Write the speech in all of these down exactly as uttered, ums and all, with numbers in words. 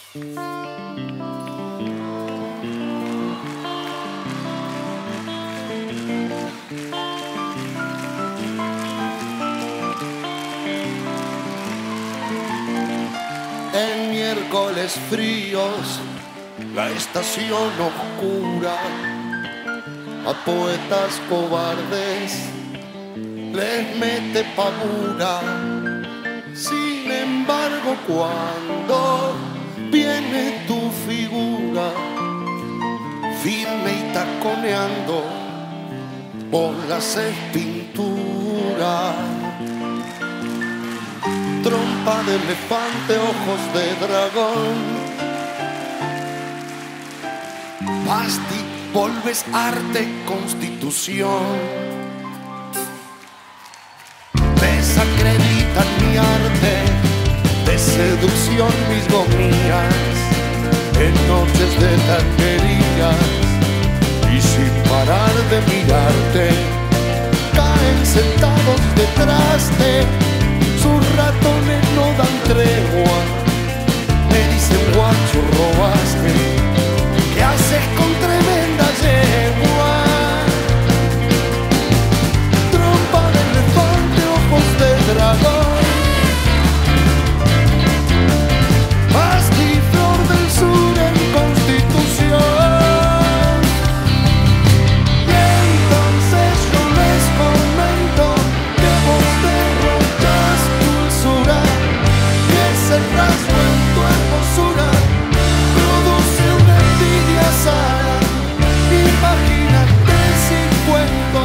En miércoles fríos, la estación oscura, a poetas cobardes les mete pavura. Sin embargo, cuando viene tu figura, firme y taconeando, vos la haces pintura. Trompa de elefante, ojos de dragón, Basti, volves arte, constitución. Desacreditan mi arte, de seducción mis gomías, en noches de taquerías y sin parar de mirarte, caen sentados detrás de sus ratones, no dan tregua. Me dicen guacho, robaste, ¿qué haces con tremenda yegua? Trompa de elefante, ojos de dragón, Basti, flor del sur en Constitución. Y entonces yo les comento que vos derrochas dulzura y ese rasgo en tu hermosura produce una envidia sana. Imagínate si cuento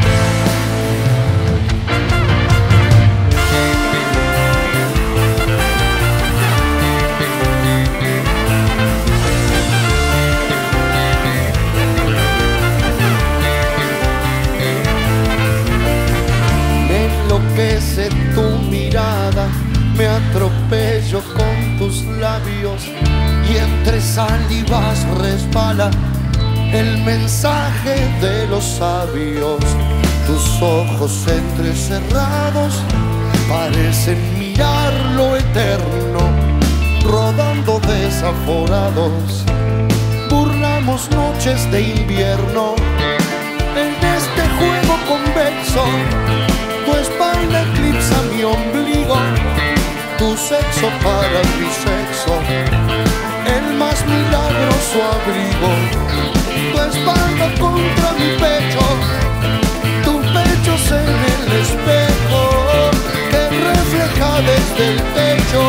me enloquece tu mirada, me atropello con tus labios y entre salivas resbala el mensaje de los sabios. Tus ojos entrecerrados parecen mirar lo eterno, rodando desaforados, burlamos noches de invierno. En este juego convexo, tu espalda eclipsa mi ombligo, tu sexo para mi sexo, el más milagroso abrigo. Tu espalda contra mi pecho, tus pechos en el espejo que refleja desde el techo.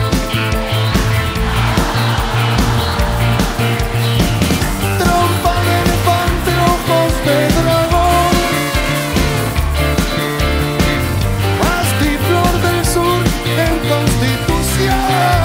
Trompa de elefante, ojos de dragón, Basti, flor del sur en Constitución.